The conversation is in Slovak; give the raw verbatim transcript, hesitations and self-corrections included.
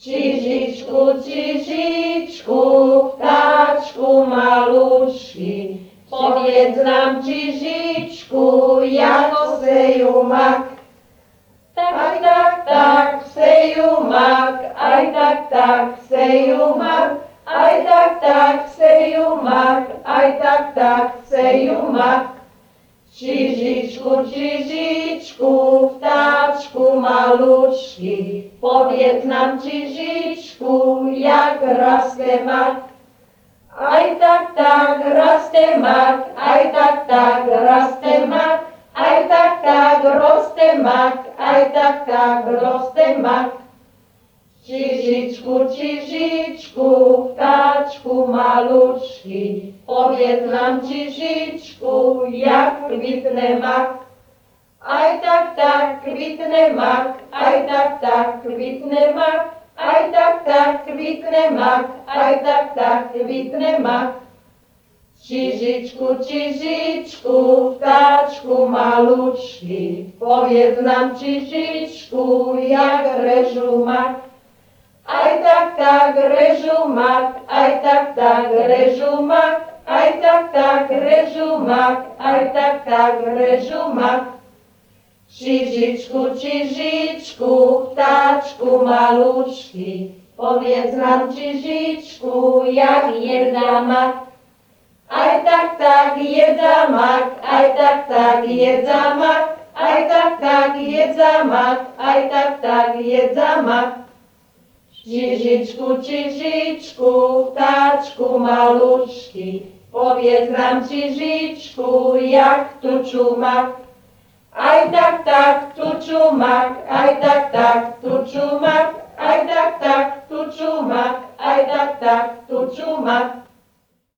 Čižičku, čižičku, vtáčku malúčky, povedz nám, čižičku, ako sejú mak. Tak, tak, tak, sejú mak, aj tak, tak, sejú mak, aj tak, tak, sejú mak, aj tak, tak, sejú mak. Čižičku, čižičku, vtáčku malúčky, povedz nám, čižičku, jak rastie mak. Aj tak, tak, rastie mak, aj tak, tak, rastie mak, aj tak, tak, roste mak, aj tak, tak, roste mak. Čižičku, čižičku, vtáčku malúčky, povedz nám, čižičku, jak kvitne mak. Aj tak, tak, kvitne mak, aj tak, tak, kvitne mak, aj tak, tak, kvitne mak, aj tak, tak, kvitne mak. Čižičku, čižičku, vtáčku malúčky, povedz nám, čižičku, jak režu mak. Aj tak, tak, režu mak, aj tak, tak, režu mak, aj tak, tak, režu mak, aj tak, tak, režu mak. Čižičku, čižičku, vtáčku malúčky, povedz nám, čižičku, jak jedá mak. Aj tak, tak, jedá mak, aj tak, tak, jedá mak, aj tak, tak, jedá mak, aj tak, tak, jedá mak. Čižičku, čižičku, vtáčku malúčky, povedz nám, čižičku, jak tuču mak. Aj tak, tak, tuču mak, aj tak, tak, tuču mak, aj tak, tak, tuču mak, aj tak, tak, tuču mak.